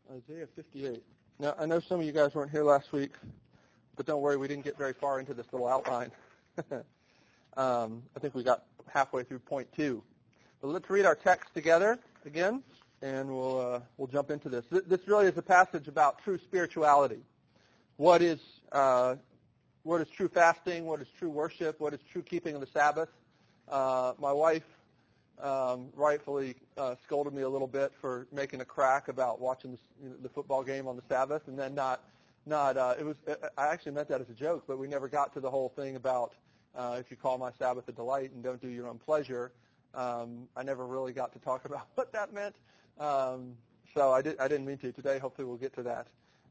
Isaiah 58. Now, I know some of you guys weren't here last week, but don't worry, we didn't get very far into this little outline. I think we got halfway through point 2. But let's read our text together again, and we'll jump into this. This really is a passage about true spirituality. What is true fasting? What is true worship? What is true keeping of the Sabbath? My wife rightfully scolded me a little bit for making a crack about watching the football game on the Sabbath, and then I actually meant that as a joke, but we never got to the whole thing about if you call my Sabbath a delight and don't do your own pleasure. I never really got to talk about what that meant, so I didn't mean to. Today, hopefully, we'll get to that.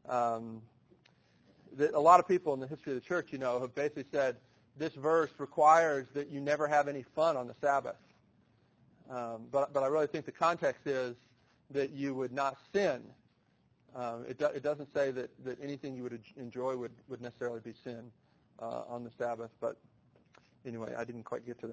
A lot of people in the history of the church, have basically said this verse requires that you never have any fun on the Sabbath. But I really think the context is that you would not sin. It doesn't say that anything you would enjoy would necessarily be sin on the Sabbath. But anyway, I didn't quite get to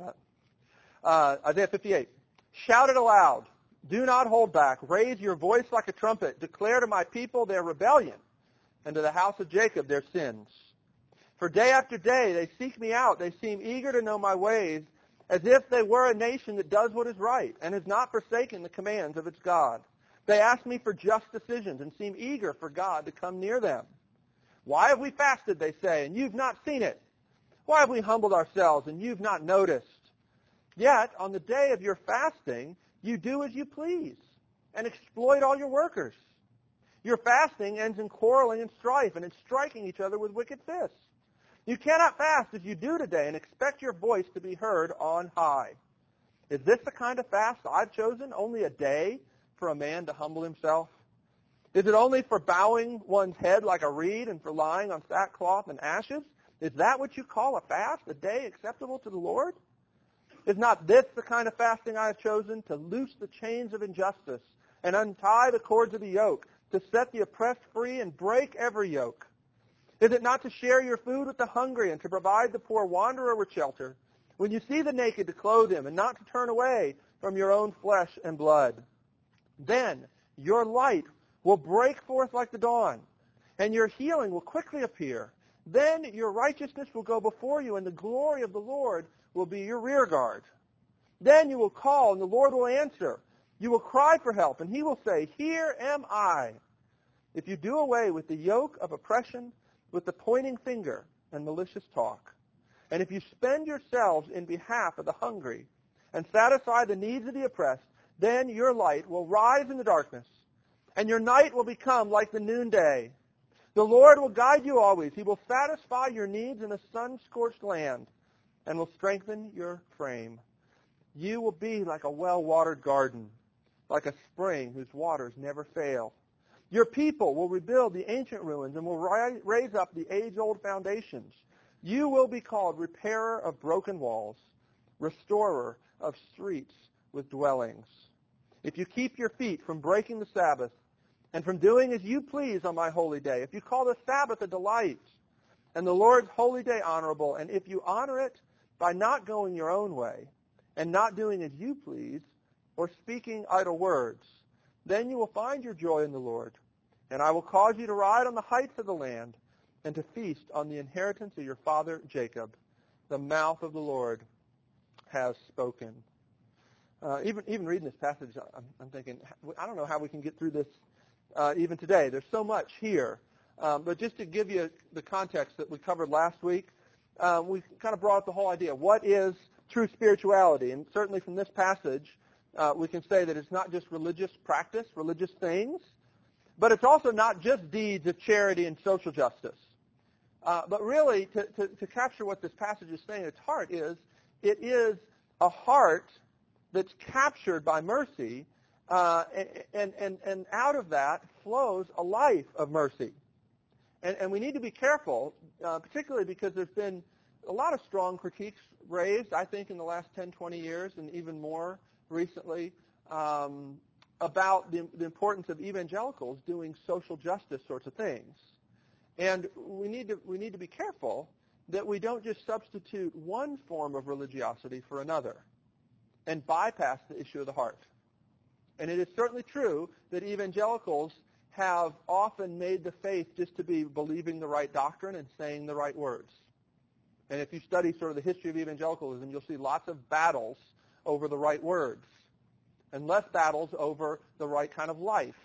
that. Isaiah 58. Shout it aloud. Do not hold back. Raise your voice like a trumpet. Declare to my people their rebellion, and to the house of Jacob their sins. For day after day they seek me out. They seem eager to know my ways, as if they were a nation that does what is right and has not forsaken the commands of its God. They ask me for just decisions and seem eager for God to come near them. Why have we fasted, they say, and you've not seen it? Why have we humbled ourselves and you've not noticed? Yet, on the day of your fasting, you do as you please and exploit all your workers. Your fasting ends in quarreling and strife and in striking each other with wicked fists. You cannot fast as you do today and expect your voice to be heard on high. Is this the kind of fast I've chosen, only a day for a man to humble himself? Is it only for bowing one's head like a reed and for lying on sackcloth and ashes? Is that what you call a fast, a day acceptable to the Lord? Is not this the kind of fasting I have chosen, to loose the chains of injustice and untie the cords of the yoke, to set the oppressed free and break every yoke? Is it not to share your food with the hungry and to provide the poor wanderer with shelter? When you see the naked, to clothe him and not to turn away from your own flesh and blood? Then your light will break forth like the dawn, and your healing will quickly appear. Then your righteousness will go before you, and the glory of the Lord will be your rear guard. Then you will call, and the Lord will answer. You will cry for help, and he will say, Here am I. If you do away with the yoke of oppression, with the pointing finger and malicious talk, and if you spend yourselves in behalf of the hungry and satisfy the needs of the oppressed, then your light will rise in the darkness, and your night will become like the noonday. The Lord will guide you always. He will satisfy your needs in a sun-scorched land and will strengthen your frame. You will be like a well-watered garden, like a spring whose waters never fail. Your people will rebuild the ancient ruins and will raise up the age-old foundations. You will be called repairer of broken walls, restorer of streets with dwellings. If you keep your feet from breaking the Sabbath and from doing as you please on my holy day, if you call the Sabbath a delight and the Lord's holy day honorable, and if you honor it by not going your own way and not doing as you please or speaking idle words, then you will find your joy in the Lord, and I will cause you to ride on the heights of the land and to feast on the inheritance of your father Jacob. The mouth of the Lord has spoken. Even reading this passage, I'm thinking, I don't know how we can get through this even today. There's so much here. But just to give you the context that we covered last week, we kind of brought up the whole idea. What is true spirituality? And certainly from this passage, we can say that it's not just religious practice, religious things, but it's also not just deeds of charity and social justice. But really, to capture what this passage is saying at its heart is, it is a heart that's captured by mercy, and out of that flows a life of mercy. And we need to be careful, particularly because there's been a lot of strong critiques raised, I think, in the last 10, 20 years, and even more recently, about the importance of evangelicals doing social justice sorts of things. And we need to be careful that we don't just substitute one form of religiosity for another and bypass the issue of the heart. And it is certainly true that evangelicals have often made the faith just to be believing the right doctrine and saying the right words. And if you study sort of the history of evangelicalism, you'll see lots of battles over the right words and less battles over the right kind of life.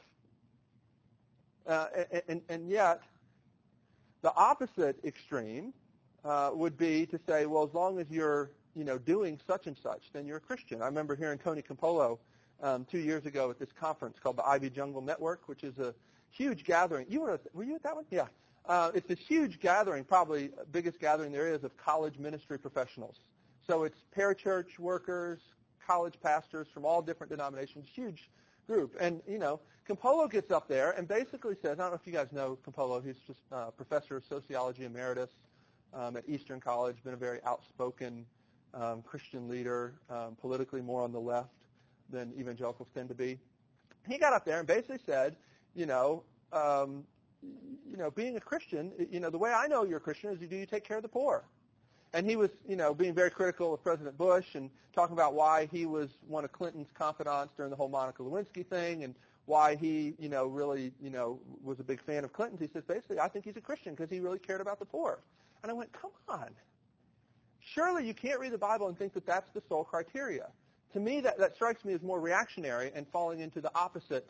And yet, the opposite extreme would be to say, well, as long as you're doing such and such, then you're a Christian. I remember hearing Tony Campolo 2 years ago at this conference called the Ivy Jungle Network, which is a huge gathering. Were you at that one? Yeah. It's this huge gathering, probably biggest gathering there is, of college ministry professionals. So it's parachurch workers, college pastors from all different denominations, huge group. And, Campolo gets up there and basically says, I don't know if you guys know Campolo, he's just professor of sociology emeritus at Eastern College, been a very outspoken Christian leader, politically more on the left than evangelicals tend to be. He got up there and basically said, being a Christian, the way I know you're a Christian is do you take care of the poor? And he was, being very critical of President Bush and talking about why he was one of Clinton's confidants during the whole Monica Lewinsky thing and why he, really, was a big fan of Clinton's. He says, basically, I think he's a Christian because he really cared about the poor. And I went, come on. Surely you can't read the Bible and think that that's the sole criteria. To me, that strikes me as more reactionary and falling into the opposite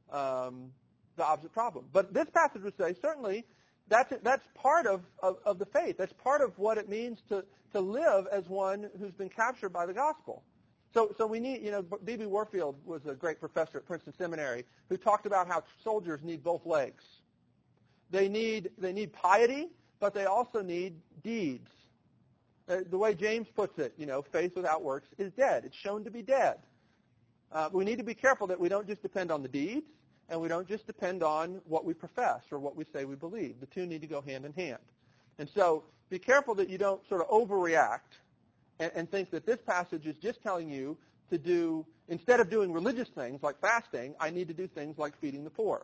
problem. But this passage would say, certainly, that's part of the faith. That's part of what it means to live as one who's been captured by the gospel. So we need, B.B. Warfield was a great professor at Princeton Seminary who talked about how soldiers need both legs. They need piety, but they also need deeds. The way James puts it, faith without works is dead. It's shown to be dead. We need to be careful that we don't just depend on the deeds, and we don't just depend on what we profess or what we say we believe. The two need to go hand in hand. And so be careful that you don't sort of overreact and think that this passage is just telling you to do, instead of doing religious things like fasting, I need to do things like feeding the poor.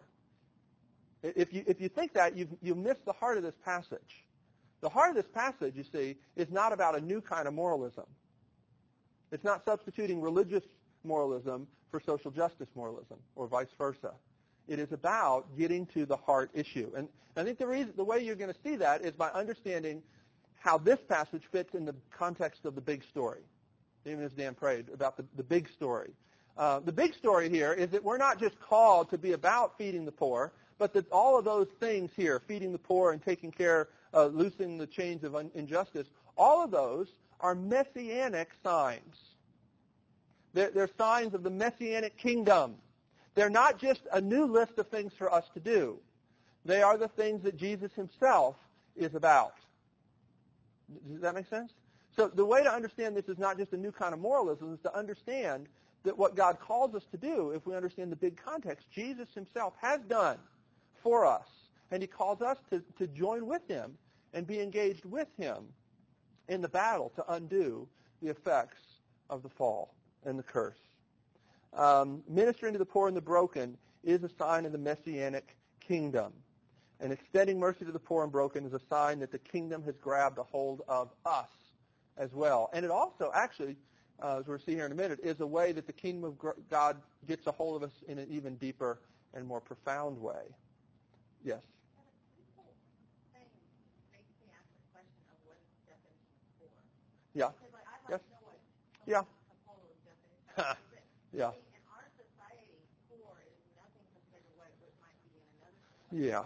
If you think that, you miss the heart of this passage. The heart of this passage, you see, is not about a new kind of moralism. It's not substituting religious moralism for social justice moralism or vice versa. It is about getting to the heart issue. And I think the way you're going to see that is by understanding how this passage fits in the context of the big story. Even as Dan prayed about the big story. The big story here is that we're not just called to be about feeding the poor, but that all of those things here, feeding the poor and taking care, loosening the chains of injustice, all of those are messianic signs. They're signs of the messianic kingdom. They're not just a new list of things for us to do. They are the things that Jesus himself is about. Does that make sense? So the way to understand this is not just a new kind of moralism, is to understand that what God calls us to do, if we understand the big context, Jesus himself has done for us. And he calls us to join with him and be engaged with him in the battle to undo the effects of the fall and the curse. Ministering to the poor and the broken is a sign of the messianic kingdom. And extending mercy to the poor and broken is a sign that the kingdom has grabbed a hold of us as well. And it also, actually, as we'll see here in a minute, is a way that the kingdom of God gets a hold of us in an even deeper and more profound way. Yes? Yeah. Yes. Yeah. Yeah. Yeah.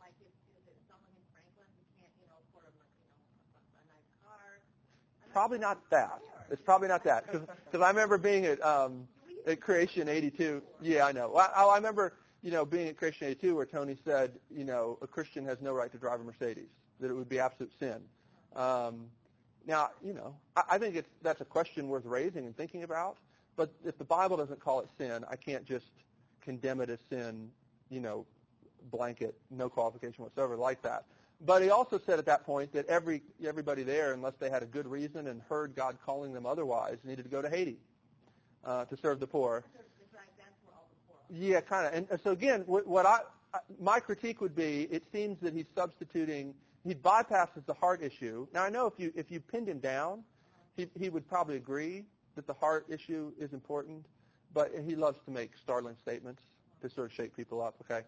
Probably not that. It's probably not that. Because I remember being at Creation 82. Yeah, I know. I remember, being at Creation 82 where Tony said, a Christian has no right to drive a Mercedes, that it would be absolute sin. Now, I think that's a question worth raising and thinking about. But if the Bible doesn't call it sin, I can't just condemn it as sin, blanket, no qualification whatsoever like that. But he also said at that point that everybody there, unless they had a good reason and heard God calling them otherwise, needed to go to Haiti to serve the poor. Yeah, kind of. And so again, my critique would be, it seems that he bypasses the heart issue. Now I know if you pinned him down, he would probably agree that the heart issue is important, but he loves to make startling statements to sort of shake people up. Okay.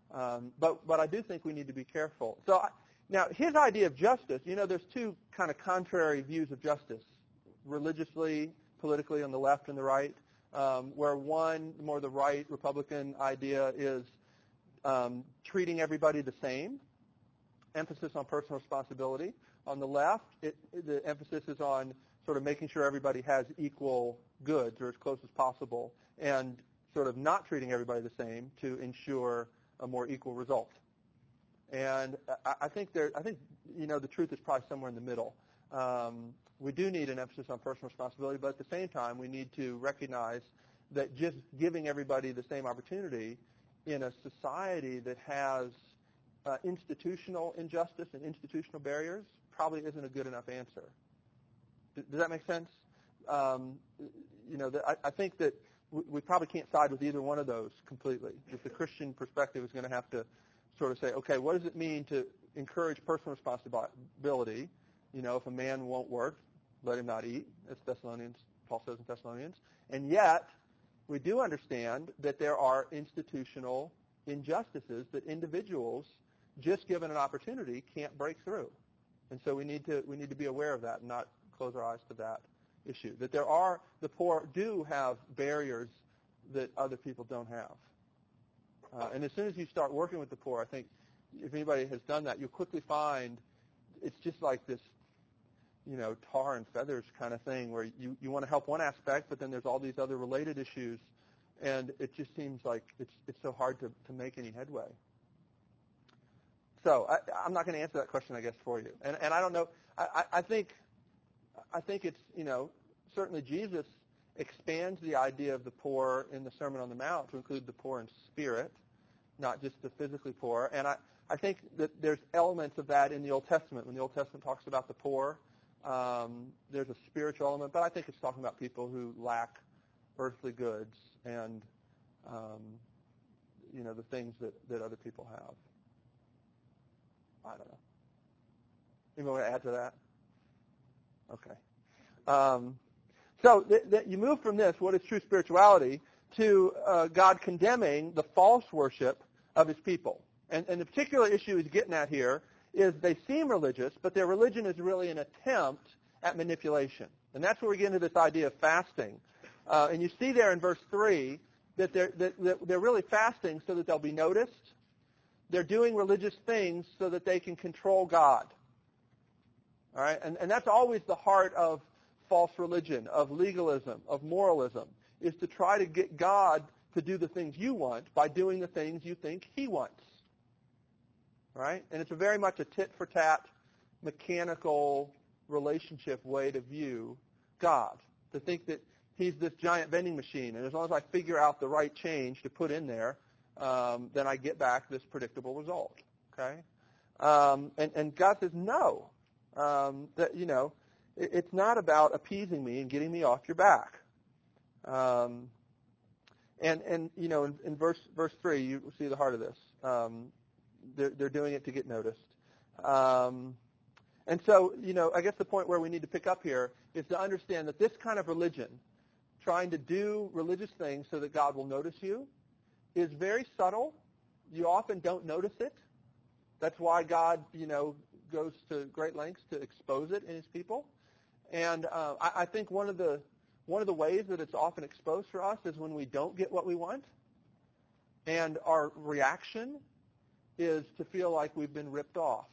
But I do think we need to be careful. Now, his idea of justice, there's two kind of contrary views of justice, religiously, politically on the left and the right, where one, more the right Republican idea is treating everybody the same, emphasis on personal responsibility. On the left, the emphasis is on sort of making sure everybody has equal goods or as close as possible, and sort of not treating everybody the same to ensure a more equal result. And I think the truth is probably somewhere in the middle. We do need an emphasis on personal responsibility, but at the same time, we need to recognize that just giving everybody the same opportunity in a society that has institutional injustice and institutional barriers probably isn't a good enough answer. Does that make sense? I think that we probably can't side with either one of those completely. If the Christian perspective is going to have to sort of say, okay, what does it mean to encourage personal responsibility? If a man won't work, let him not eat, as Paul says in Thessalonians. And yet, we do understand that there are institutional injustices that individuals, just given an opportunity, can't break through. And so we need to be aware of that and not close our eyes to that issue. That the poor do have barriers that other people don't have. And as soon as you start working with the poor, I think if anybody has done that, you'll quickly find it's just like this, tar and feathers kind of thing where you want to help one aspect, but then there's all these other related issues, and it just seems like it's so hard to make any headway. So I'm not going to answer that question, I guess, for you. And I don't know. I think it's, certainly Jesus expands the idea of the poor in the Sermon on the Mount to include the poor in spirit, not just the physically poor. And I think that there's elements of that in the Old Testament. When the Old Testament talks about the poor, there's a spiritual element, but I think it's talking about people who lack earthly goods and, the things that other people have. I don't know. Anyone want to add to that? Okay. So you move from this, what is true spirituality, to God condemning the false worship of his people. And the particular issue he's getting at here is they seem religious, but their religion is really an attempt at manipulation. And that's where we get into this idea of fasting. And you see there in verse 3 that they're really fasting so that they'll be noticed. They're doing religious things so that they can control God. All right? And that's always the heart of false religion, of legalism, of moralism, is to try to get God to do the things you want by doing the things you think he wants. Right? And it's very much a tit-for-tat, mechanical relationship way to view God, to think that he's this giant vending machine, and as long as I figure out the right change to put in there, then I get back this predictable result. Okay? And God says, no. That, it's not about appeasing me and getting me off your back. In verse 3, you see the heart of this. They're doing it to get noticed. And so, I guess the point where we need to pick up here is to understand that this kind of religion, trying to do religious things so that God will notice you, is very subtle. You often don't notice it. That's why God, goes to great lengths to expose it in his people. And I think one of the ways that it's often exposed for us is when we don't get what we want, and our reaction is to feel like we've been ripped off.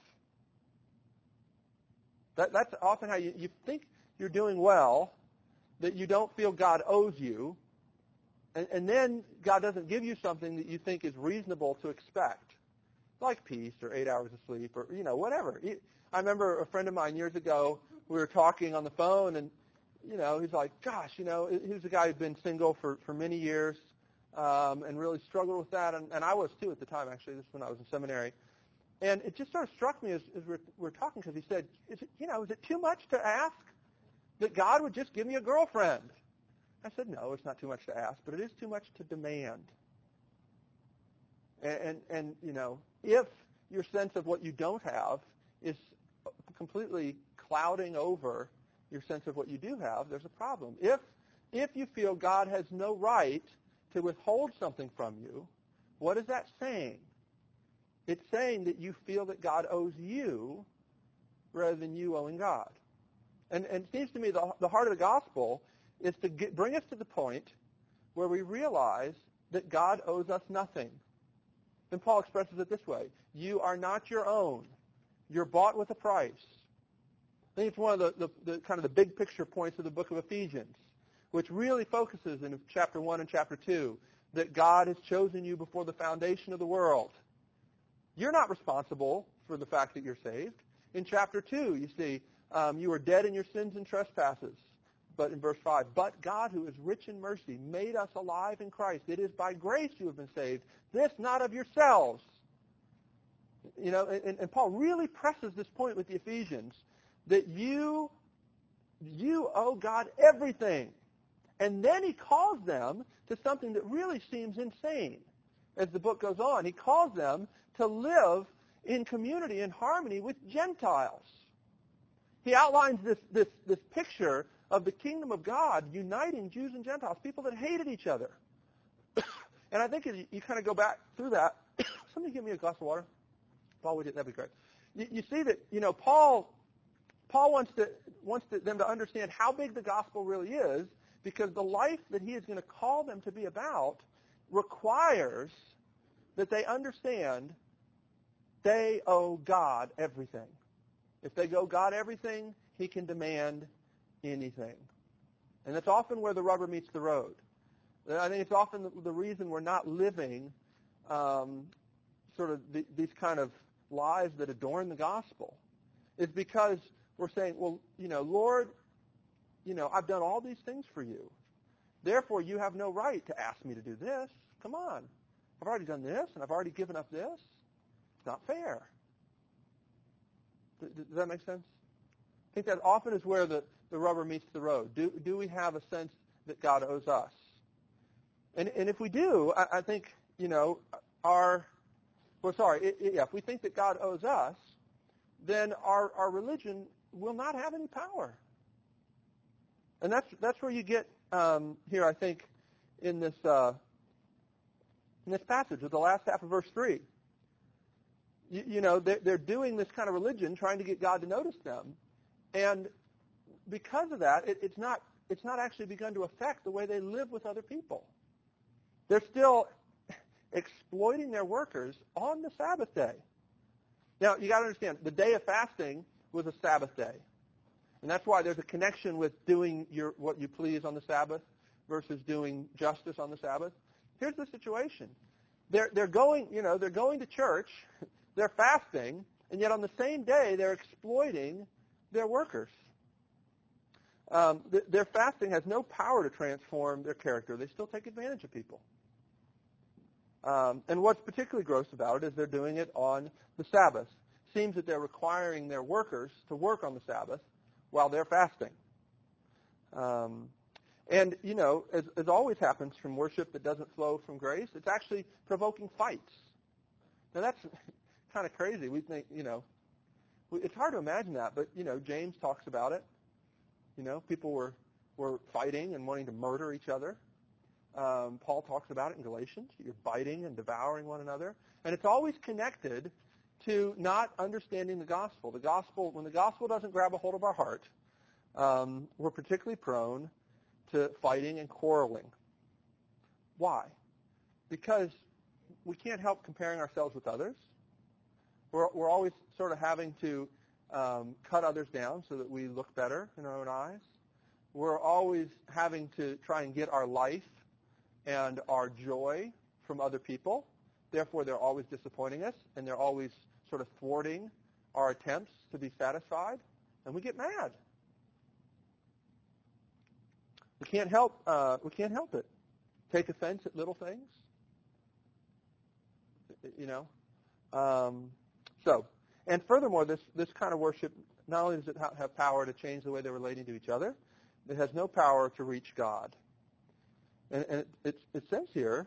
That's often how you think you're doing well, that you don't feel God owes you, and then God doesn't give you something that you think is reasonable to expect, like peace or 8 hours of sleep or, whatever. I remember a friend of mine years ago, we were talking on the phone, and, he's like, gosh, he was a guy who'd been single for many years and really struggled with that, and I was too at the time, actually. This is when I was in seminary. And it just sort of struck me as we're talking, because he said, is it too much to ask that God would just give me a girlfriend? I said, no, it's not too much to ask, but it is too much to demand. And if your sense of what you don't have is completely clouding over your sense of what you do have, there's a problem. If you feel God has no right to withhold something from you, what is that saying? It's saying that you feel that God owes you rather than you owing God. And it seems to me the heart of the gospel is to bring us to the point where we realize that God owes us nothing. And Paul expresses it this way: you are not your own. You're bought with a price. I think it's one of the kind of the big picture points of the book of Ephesians, which really focuses in chapter 1 and chapter 2 that God has chosen you before the foundation of the world. You're not responsible for the fact that you're saved. In chapter 2, you see, you were dead in your sins and trespasses. But in verse 5, but God, who is rich in mercy, made us alive in Christ. It is by grace you have been saved. This not of yourselves. You know, and Paul really presses this point with the Ephesians, that you owe God everything. And then he calls them to something that really seems insane. As the book goes on, he calls them to live in community and harmony with Gentiles. He outlines this picture of the kingdom of God uniting Jews and Gentiles, people that hated each other. And I think as you kind of go back through that, somebody give me a glass of water. Paul, would you? That'd be great. You see that, you know, Paul wants them to understand how big the gospel really is, because the life that he is going to call them to be about requires that they understand they owe God everything. If they owe God everything, he can demand anything. And that's often where the rubber meets the road. I think it's often the reason we're not living sort of these kind of lives that adorn the gospel is because we're saying, well, you know, Lord, you know, I've done all these things for you. Therefore, you have no right to ask me to do this. Come on. I've already done this, and I've already given up this. It's not fair. Does that make sense? I think that often is where the rubber meets the road. Do we have a sense that God owes us? And if we do, I think, you know, if we think that God owes us, then our religion will not have any power. And that's where you get here, I think, in this passage, with the last half of verse 3. You know, they're doing this kind of religion, trying to get God to notice them, and because of that, it's not actually begun to affect the way they live with other people. They're still exploiting their workers on the Sabbath day. Now, you got to understand, the day of fasting was a Sabbath day. And that's why there's a connection with doing what you please on the Sabbath versus doing justice on the Sabbath. Here's the situation. They're going to church, they're fasting, and yet on the same day they're exploiting their workers. Their fasting has no power to transform their character. They still take advantage of people. And what's particularly gross about it is they're doing it on the Sabbath. Seems that they're requiring their workers to work on the Sabbath while they're fasting. And, you know, as always happens from worship that doesn't flow from grace, it's actually provoking fights. Now, that's kind of crazy. We think, you know, it's hard to imagine that, but, you know, James talks about it. You know, people were fighting and wanting to murder each other. Paul talks about it in Galatians. You're biting and devouring one another. And it's always connected to not understanding the gospel. When the gospel doesn't grab a hold of our heart, we're particularly prone to fighting and quarreling. Why? Because we can't help comparing ourselves with others. We're always sort of having to cut others down so that we look better in our own eyes. We're always having to try and get our life and our joy from other people. Therefore, they're always disappointing us, and they're always sort of thwarting our attempts to be satisfied, and we get mad. We can't help it. Take offense at little things. You know. And furthermore, this kind of worship, not only does it have power to change the way they're relating to each other, it has no power to reach God. And it says here,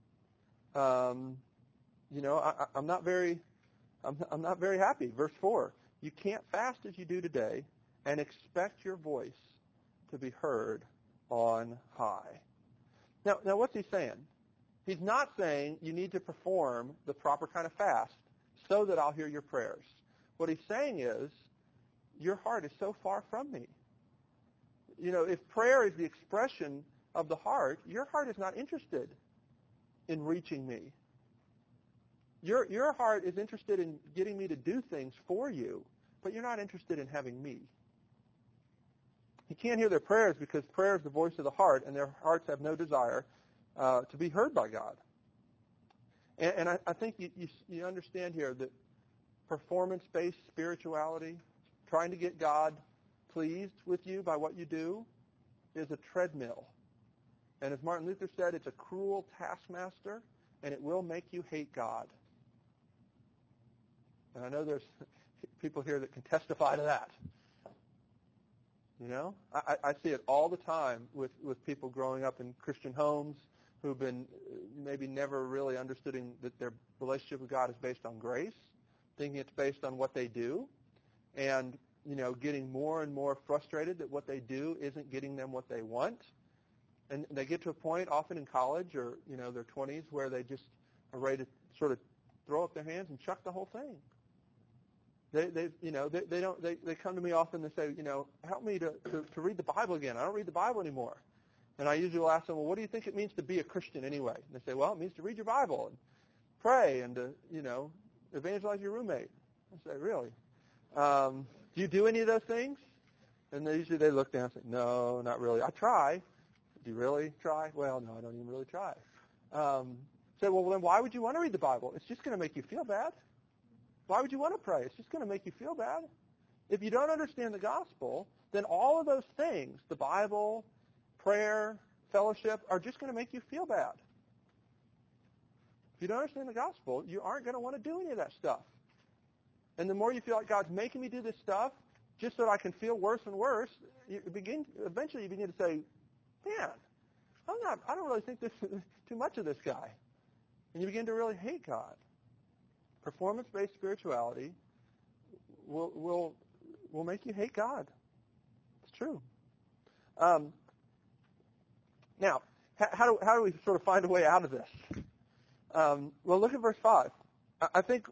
you know, I'm not very happy. Verse 4, you can't fast as you do today and expect your voice to be heard on high. Now what's he saying? He's not saying you need to perform the proper kind of fast so that I'll hear your prayers. What he's saying is, your heart is so far from me. If prayer is the expression of the heart, your heart is not interested in reaching me. Your heart is interested in getting me to do things for you, but you're not interested in having me. You can't hear their prayers because prayer is the voice of the heart, and their hearts have no desire to be heard by God. And I think you understand here that performance-based spirituality, trying to get God pleased with you by what you do, is a treadmill. And as Martin Luther said, it's a cruel taskmaster, and it will make you hate God. And I know there's people here that can testify to that. I see it all the time with people growing up in Christian homes who've been maybe never really understanding that their relationship with God is based on grace, thinking it's based on what they do, and getting more and more frustrated that what they do isn't getting them what they want. And they get to a point, often in college or their 20s, where they just are ready to sort of throw up their hands and chuck the whole thing. They come to me often and say, help me to read the Bible again. I don't read the Bible anymore. And I usually will ask them, well, what do you think it means to be a Christian anyway? And they say, well, it means to read your Bible and pray and to, evangelize your roommate. I say, really? Do you do any of those things? And usually they look down and say, no, not really. I try. Do you really try? Well, no, I don't even really try. Say, well, then why would you want to read the Bible? It's just going to make you feel bad. Why would you want to pray? It's just going to make you feel bad. If you don't understand the gospel, then all of those things, the Bible, prayer, fellowship, are just going to make you feel bad. If you don't understand the gospel, you aren't going to want to do any of that stuff. And the more you feel like God's making me do this stuff just so that I can feel worse and worse, eventually you begin to say, man, I don't really think this too much of this guy. And you begin to really hate God. Performance-based spirituality will make you hate God. It's true. Now, how do we sort of find a way out of this? Well, look at verse 5. I think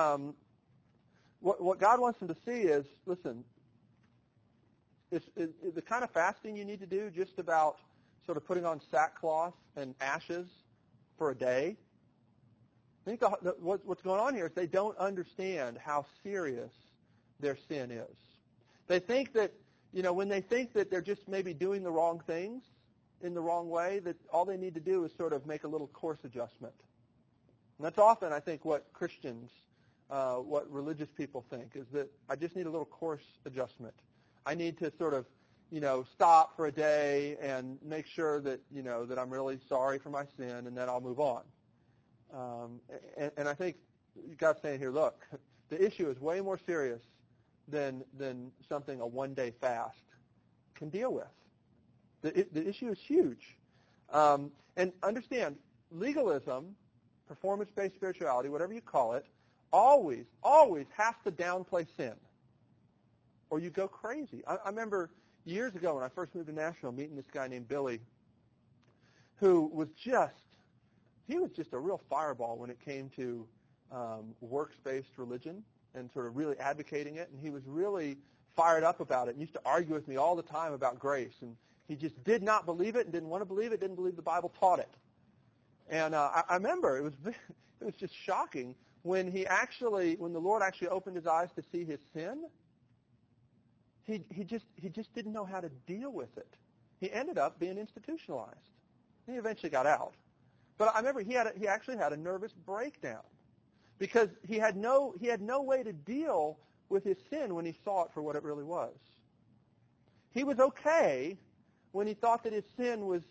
what God wants them to see is, listen, is the kind of fasting you need to do just about sort of putting on sackcloth and ashes for a day. I think what's going on here is they don't understand how serious their sin is. They think that, when they think that they're just maybe doing the wrong things in the wrong way, that all they need to do is sort of make a little course adjustment. And that's often, I think, what Christians, what religious people think, is that I just need a little course adjustment. I need to sort of, stop for a day and make sure that, that I'm really sorry for my sin, and then I'll move on. And I think God's saying here, look, the issue is way more serious than something a one-day fast can deal with. The issue is huge. And understand, legalism, performance-based spirituality, whatever you call it, always has to downplay sin, or you go crazy. I remember years ago when I first moved to Nashville meeting this guy named Billy, who was just a real fireball when it came to works-based religion and sort of really advocating it. And he was really fired up about it and used to argue with me all the time about grace. And he just did not believe it and didn't want to believe it, didn't believe the Bible taught it. And I remember it was just shocking when the Lord actually opened his eyes to see his sin. He just didn't know how to deal with it. He ended up being institutionalized. He eventually got out. But I remember he actually had a nervous breakdown because he had no way to deal with his sin when he saw it for what it really was. He was okay when he thought that his sin was,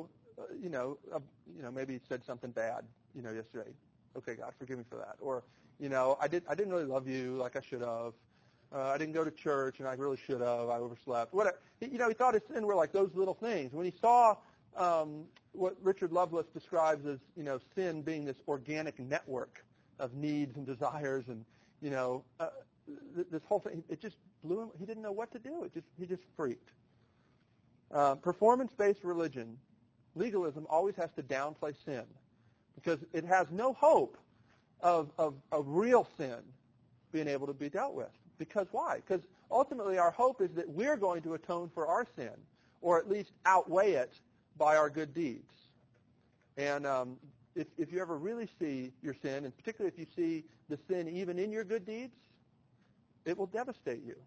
maybe he said something bad, yesterday. Okay, God, forgive me for that. Or, I didn't really love you like I should have. I didn't go to church and I really should have. I overslept. Whatever. He thought his sin were like those little things. When he saw what Richard Lovelace describes as, sin being this organic network of needs and desires and, this whole thing, it just blew him. He didn't know what to do. He just freaked. Performance-based religion, legalism, always has to downplay sin because it has no hope of real sin being able to be dealt with. Because why? Because ultimately our hope is that we're going to atone for our sin, or at least outweigh it by our good deeds. And if you ever really see your sin, and particularly if you see the sin even in your good deeds, it will devastate you.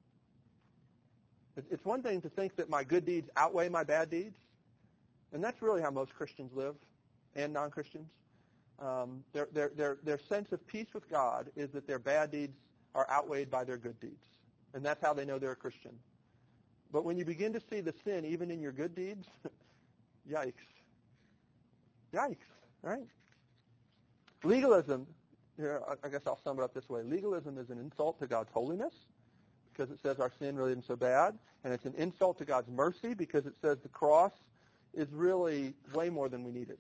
It's one thing to think that my good deeds outweigh my bad deeds, and that's really how most Christians live, and non-Christians. Their sense of peace with God is that their bad deeds are outweighed by their good deeds, and that's how they know they're a Christian. But when you begin to see the sin even in your good deeds, yikes. Yikes, right? Legalism, here, I guess I'll sum it up this way. Legalism is an insult to God's holiness because it says our sin really isn't so bad, and it's an insult to God's mercy because it says the cross is really way more than we needed.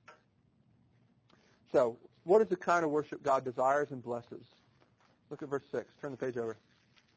So, what is the kind of worship God desires and blesses? Look at verse 6. Turn the page over.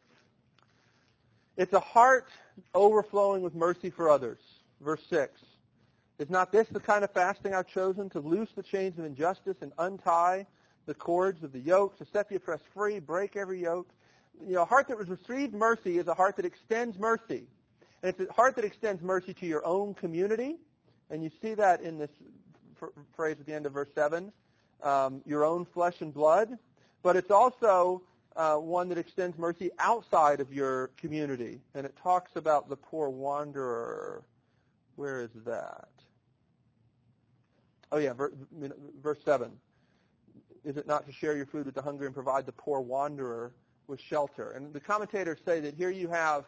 It's a heart overflowing with mercy for others. Verse 6. Is not this the kind of fasting I've chosen, to loose the chains of injustice and untie the cords of the yoke, to set the oppressed free, break every yoke? You know, a heart that has received mercy is a heart that extends mercy. And it's a heart that extends mercy to your own community. And you see that in this phrase at the end of verse 7, your own flesh and blood. But it's also one that extends mercy outside of your community. And it talks about the poor wanderer. Where is that? Oh, yeah, verse 7. Is it not to share your food with the hungry and provide the poor wanderer with shelter? And the commentators say that here you have,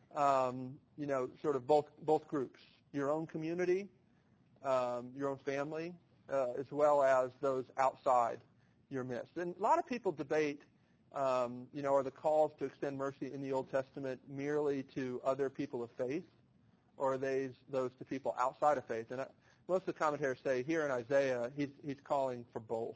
sort of both groups, your own community, your own family, as well as those outside your midst. And a lot of people debate, are the calls to extend mercy in the Old Testament merely to other people of faith, or are those to people outside of faith? And most of the commentators say here in Isaiah, he's calling for both.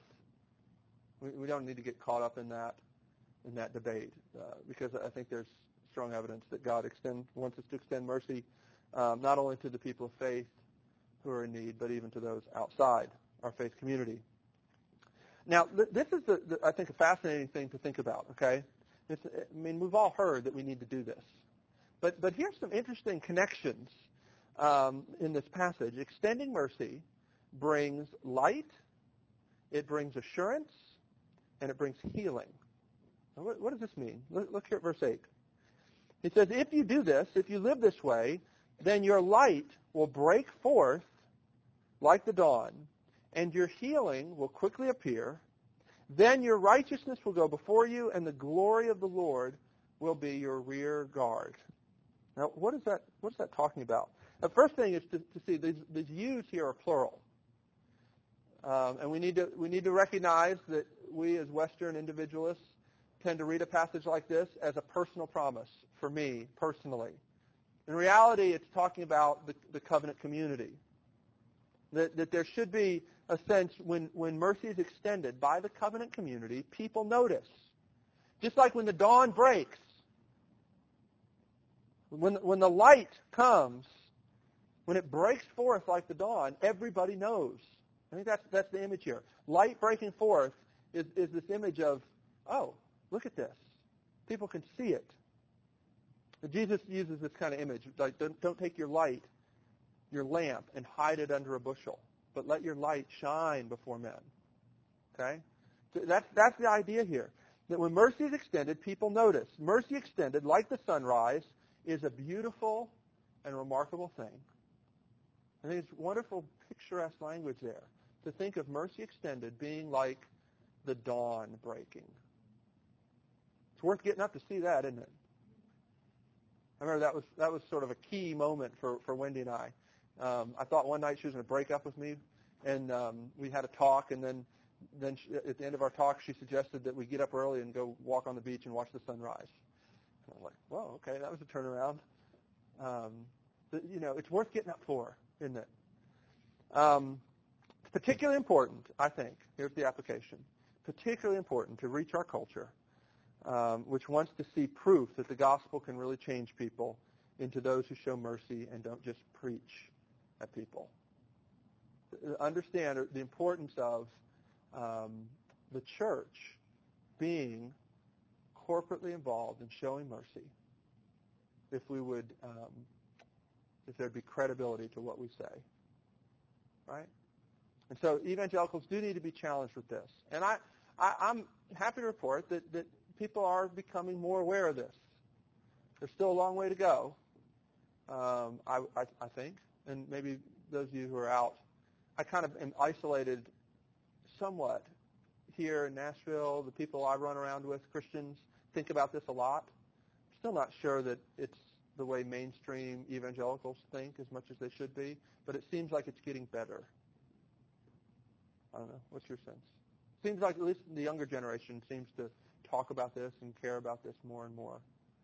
We don't need to get caught up in that debate because I think there's strong evidence that God wants us to extend mercy not only to the people of faith who are in need, but even to those outside our faith community. Now, this is, I think, a fascinating thing to think about, okay? We've all heard that we need to do this. But here's some interesting connections in this passage. Extending mercy brings light, it brings assurance, and it brings healing. Now, what does this mean? Look here at verse 8. He says, if you do this, if you live this way, then your light will break forth like the dawn, and your healing will quickly appear. Then your righteousness will go before you, and the glory of the Lord will be your rear guard. Now, what is that talking about? The first thing is to see these yous here are plural, and we need to recognize that we as Western individualists tend to read a passage like this as a personal promise for me personally. In reality, it's talking about the covenant community. That there should be a sense when mercy is extended by the covenant community, people notice. Just like when the dawn breaks, when the light comes, when it breaks forth like the dawn, everybody knows. I think that's the image here. Light breaking forth is this image of, oh, look at this. People can see it. Jesus uses this kind of image, like don't take your light, your lamp, and hide it under a bushel, but let your light shine before men. Okay? So that's the idea here. That when mercy is extended, people notice. Mercy extended, like the sunrise, is a beautiful and remarkable thing. I think it's wonderful, picturesque language there, to think of mercy extended being like the dawn breaking. It's worth getting up to see that, isn't it? I remember that was sort of a key moment for Wendy and I. I thought one night she was going to break up with me, and we had a talk, and then at the end of our talk, she suggested that we get up early and go walk on the beach and watch the sunrise. And I'm like, whoa, okay, that was a turnaround. It's worth getting up for, isn't it? It's particularly important, I think, here's the application, particularly important to reach our culture, which wants to see proof that the gospel can really change people into those who show mercy and don't just preach at people. Understand the importance of the church being corporately involved in showing mercy if we would, if there'd be credibility to what we say, right? And so evangelicals do need to be challenged with this. And I'm happy to report that people are becoming more aware of this. There's still a long way to go, I think. And maybe those of you who are out, I kind of am isolated somewhat here in Nashville. The people I run around with, Christians, think about this a lot. I'm still not sure that it's the way mainstream evangelicals think as much as they should be, but it seems like it's getting better. I don't know. What's your sense? Seems like at least the younger generation seems to talk about this and care about this more and more.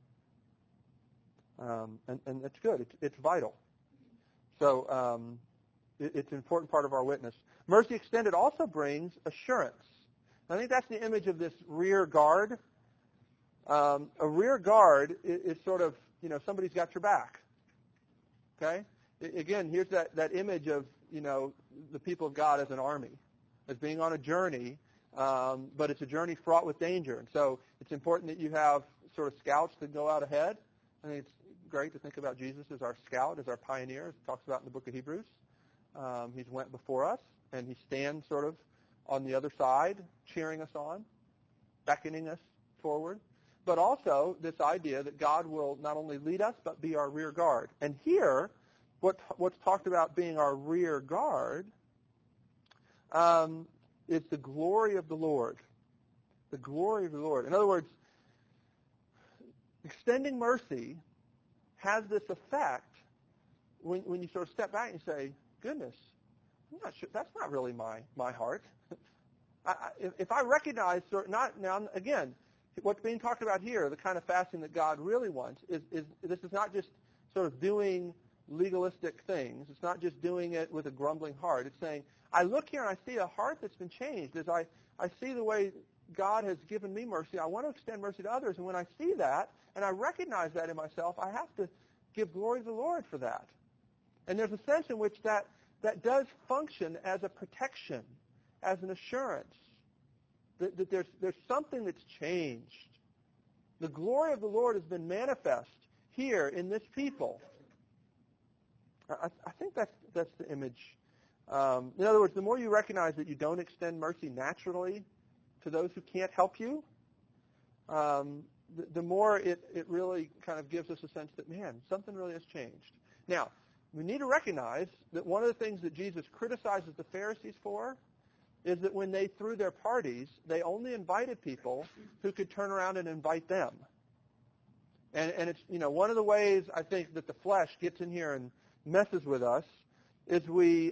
And it's good. It's vital. So it's an important part of our witness. Mercy extended also brings assurance. I think that's the image of this rear guard. A rear guard is sort of, somebody's got your back. Okay? Again, here's that image of, the people of God as an army, as being on a journey, but it's a journey fraught with danger. And so it's important that you have sort of scouts that go out ahead. I think it's great to think about Jesus as our scout, as our pioneer, as it talks about in the book of Hebrews. He's went before us, and he stands sort of on the other side, cheering us on, beckoning us forward. But also this idea that God will not only lead us, but be our rear guard. And here, what's talked about being our rear guard is the glory of the Lord. The glory of the Lord. In other words, extending mercy has this effect when you sort of step back and say, goodness, I'm not sure, that's not really my heart. If I recognize, now again, what's being talked about here, the kind of fasting that God really wants, is this is not just sort of doing legalistic things. It's not just doing it with a grumbling heart. It's saying, I look here and I see a heart that's been changed. As I see the way God has given me mercy, I want to extend mercy to others. And when I see that, and I recognize that in myself, I have to give glory to the Lord for that. And there's a sense in which that does function as a protection, as an assurance, that there's something that's changed. The glory of the Lord has been manifest here in this people. I think that's the image. In other words, the more you recognize that you don't extend mercy naturally to those who can't help you, the more it really kind of gives us a sense that, man, something really has changed. Now, we need to recognize that one of the things that Jesus criticizes the Pharisees for is that when they threw their parties, they only invited people who could turn around and invite them. And it's, one of the ways I think that the flesh gets in here and messes with us is we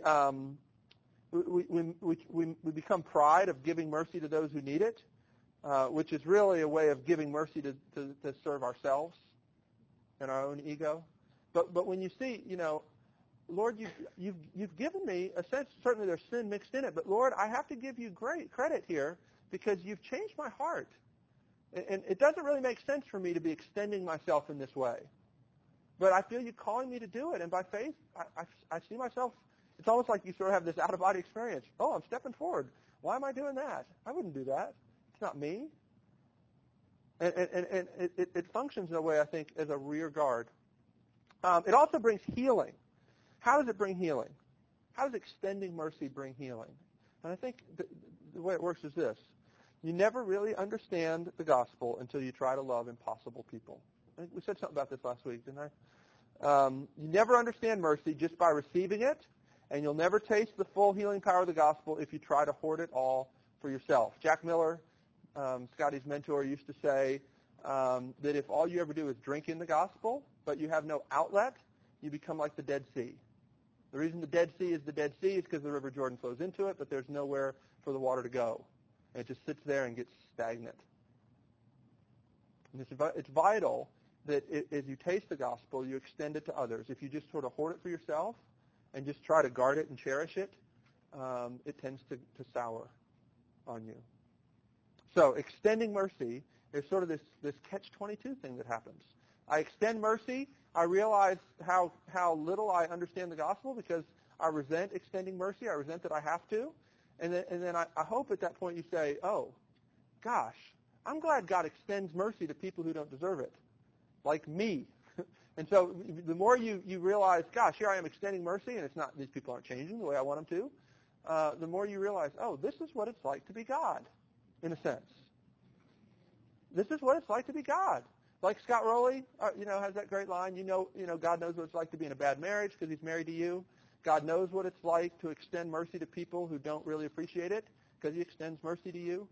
become pride of giving mercy to those who need it, which is really a way of giving mercy to serve ourselves and our own ego. But when you see, Lord, you've given me a sense, certainly there's sin mixed in it, but Lord, I have to give you great credit here because you've changed my heart. And it doesn't really make sense for me to be extending myself in this way. But I feel you calling me to do it, and by faith, I see myself, it's almost like you sort of have this out-of-body experience. Oh, I'm stepping forward. Why am I doing that? I wouldn't do that. It's not me. And it functions in a way, I think, as a rear guard. It also brings healing. How does it bring healing? How does extending mercy bring healing? And I think the way it works is this. You never really understand the gospel until you try to love impossible people. I think we said something about this last week, didn't I? You never understand mercy just by receiving it, and you'll never taste the full healing power of the gospel if you try to hoard it all for yourself. Jack Miller, Scotty's mentor, used to say that if all you ever do is drink in the gospel, but you have no outlet, you become like the Dead Sea. The reason the Dead Sea is the Dead Sea is because the River Jordan flows into it, but there's nowhere for the water to go. And it just sits there and gets stagnant. And it's vital that as you taste the gospel, you extend it to others. If you just sort of hoard it for yourself and just try to guard it and cherish it, it tends to sour on you. So extending mercy is sort of this catch-22 thing that happens. I extend mercy. I realize how little I understand the gospel because I resent extending mercy. I resent that I have to. And then I hope at that point you say, oh, gosh, I'm glad God extends mercy to people who don't deserve it, like me. And so the more you realize, gosh, here I am extending mercy, and it's not, these people aren't changing the way I want them to, the more you realize, oh, this is what it's like to be God, in a sense. This is what it's like to be God. Like Scott Rowley, has that great line, God knows what it's like to be in a bad marriage because he's married to you. God knows what it's like to extend mercy to people who don't really appreciate it because he extends mercy to you.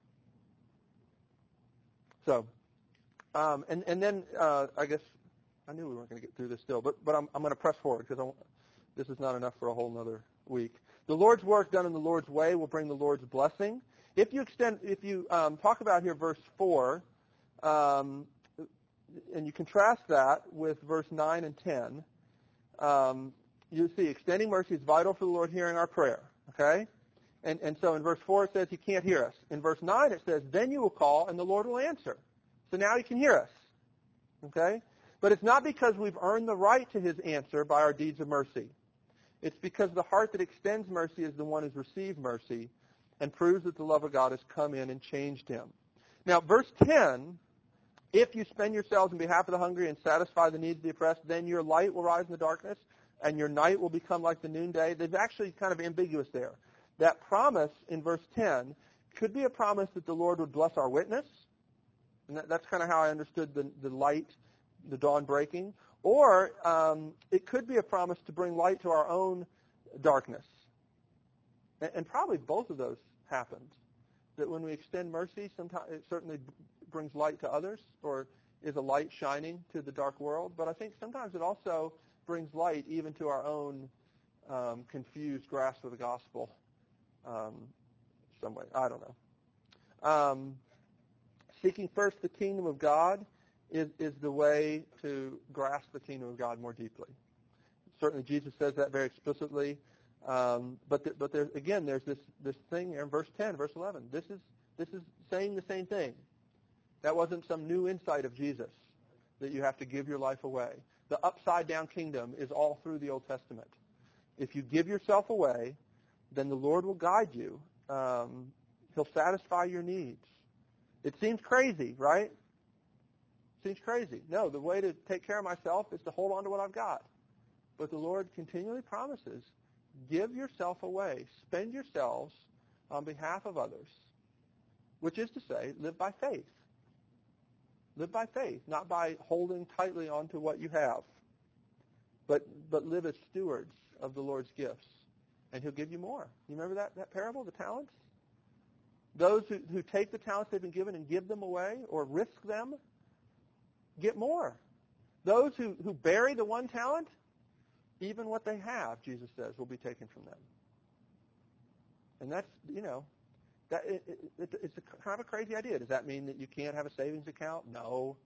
So, and then I guess I knew we weren't going to get through this still, but I'm going to press forward because this is not enough for a whole other week. The Lord's work done in the Lord's way will bring the Lord's blessing. If you talk about here verse 4, and you contrast that with verse 9 and 10, you see extending mercy is vital for the Lord hearing our prayer. Okay? And so in verse 4 it says he can't hear us. In verse 9 it says, then you will call and the Lord will answer. So now he can hear us. Okay? But it's not because we've earned the right to his answer by our deeds of mercy. It's because the heart that extends mercy is the one who's received mercy and proves that the love of God has come in and changed him. Now, verse 10, if you spend yourselves in behalf of the hungry and satisfy the needs of the oppressed, then your light will rise in the darkness and your night will become like the noonday. There's actually kind of ambiguous there. That promise in verse 10 could be a promise that the Lord would bless our witness. And that's kind of how I understood the light, the dawn breaking. Or it could be a promise to bring light to our own darkness. And probably both of those happened. That when we extend mercy, sometimes it certainly brings light to others or is a light shining to the dark world. But I think sometimes it also brings light even to our own confused grasp of the gospel. Some way. I don't know. Seeking first the kingdom of God is the way to grasp the kingdom of God more deeply. Certainly Jesus says that very explicitly. But there's this thing here in verse 10, verse 11. This is saying the same thing. That wasn't some new insight of Jesus that you have to give your life away. The upside down kingdom is all through the Old Testament. If you give yourself away, then the Lord will guide you. He'll satisfy your needs. It seems crazy, right? Seems crazy. No, the way to take care of myself is to hold on to what I've got. But the Lord continually promises, give yourself away. Spend yourselves on behalf of others, which is to say, live by faith. Live by faith, not by holding tightly onto what you have, but live as stewards of the Lord's gifts, and he'll give you more. You remember that parable, the talents? Those who take the talents they've been given and give them away or risk them, get more. Those who bury the one talent, even what they have, Jesus says, will be taken from them. And that's, it's a kind of a crazy idea. Does that mean that you can't have a savings account? No.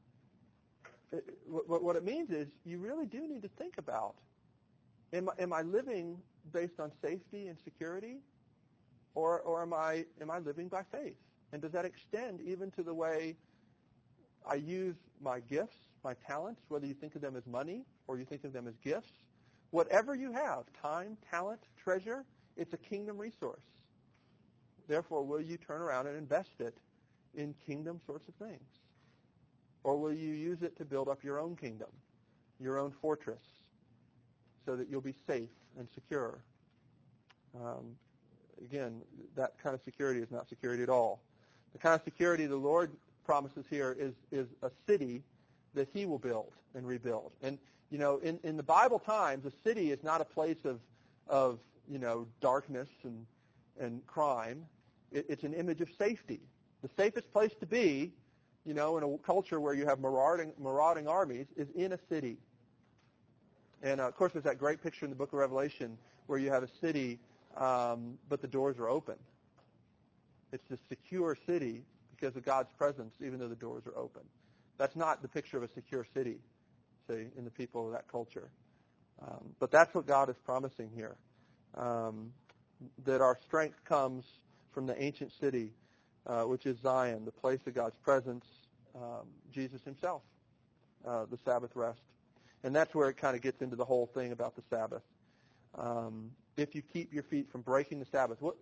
What it means is you really do need to think about, am I living based on safety and security, or am I living by faith? And does that extend even to the way I use my gifts, my talents, whether you think of them as money or you think of them as gifts? Whatever you have, time, talent, treasure, it's a kingdom resource. Therefore, will you turn around and invest it in kingdom sorts of things? Or will you use it to build up your own kingdom, your own fortress, so that you'll be safe and secure? Again, that kind of security is not security at all. The kind of security the Lord promises here is a city that he will build and rebuild. And, in the Bible times, a city is not a place of darkness and crime. It's an image of safety. The safest place to be, in a culture where you have marauding armies, is in a city. And, of course, there's that great picture in the book of Revelation where you have a city, but the doors are open. It's a secure city because of God's presence, even though the doors are open. That's not the picture of a secure city, see, in the people of that culture. But that's what God is promising here, that our strength comes from the ancient city, which is Zion, the place of God's presence, Jesus himself, the Sabbath rest. And that's where it kind of gets into the whole thing about the Sabbath. If you keep your feet from breaking the Sabbath,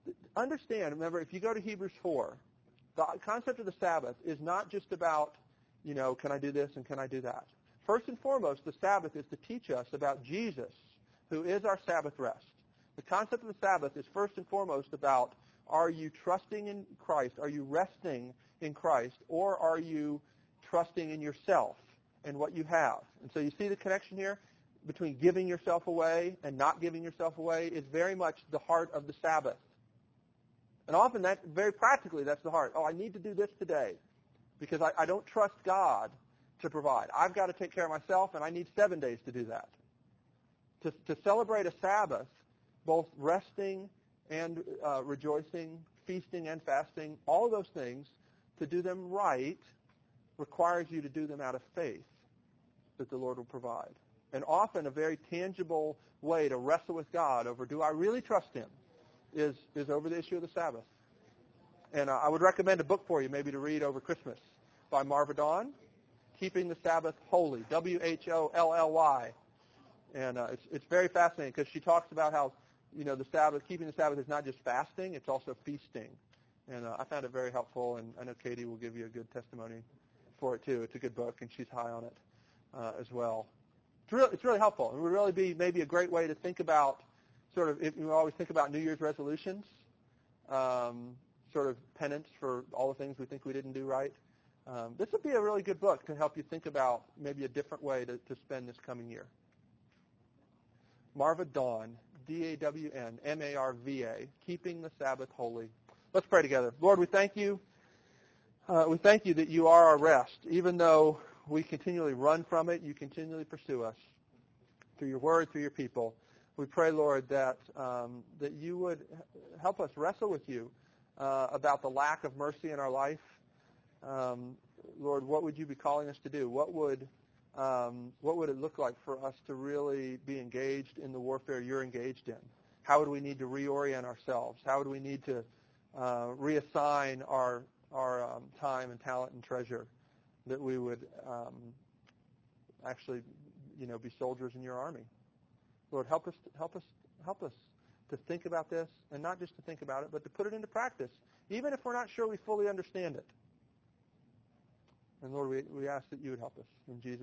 Understand, remember, if you go to Hebrews 4, the concept of the Sabbath is not just about, can I do this and can I do that? First and foremost, the Sabbath is to teach us about Jesus, who is our Sabbath rest. The concept of the Sabbath is first and foremost about, are you trusting in Christ? Are you resting in Christ? Or are you trusting in yourself and what you have? And so you see the connection here between giving yourself away and not giving yourself away is very much the heart of the Sabbath. And often very practically, that's the heart. Oh, I need to do this today because I don't trust God to provide. I've got to take care of myself, and I need 7 days to do that. To celebrate a Sabbath, both resting and rejoicing, feasting and fasting, all of those things, to do them right requires you to do them out of faith that the Lord will provide. And often a very tangible way to wrestle with God over, do I really trust Him, is over the issue of the Sabbath. And I would recommend a book for you maybe to read over Christmas by Marva Dawn, Keeping the Sabbath Holy, Wholly. And it's very fascinating because she talks about how, the Sabbath, keeping the Sabbath is not just fasting, it's also feasting. And I found it very helpful, and I know Katie will give you a good testimony for it too. It's a good book, and she's high on it as well. It's really helpful. It would really be maybe a great way to think about if you always think about New Year's resolutions, sort of penance for all the things we think we didn't do right. This would be a really good book to help you think about maybe a different way to spend this coming year. Marva Dawn, Dawn, Marva, Keeping the Sabbath Holy. Let's pray together. Lord, we thank you. We thank you that you are our rest. Even though we continually run from it, you continually pursue us through your word, through your people. We pray, Lord, that you would help us wrestle with you about the lack of mercy in our life. Lord, what would you be calling us to do? What would it look like for us to really be engaged in the warfare you're engaged in? How would we need to reorient ourselves? How would we need to reassign our time and talent and treasure, that we would actually, be soldiers in your army? Lord, help us to think about this, and not just to think about it, but to put it into practice, even if we're not sure we fully understand it. And Lord, we ask that you would help us in Jesus'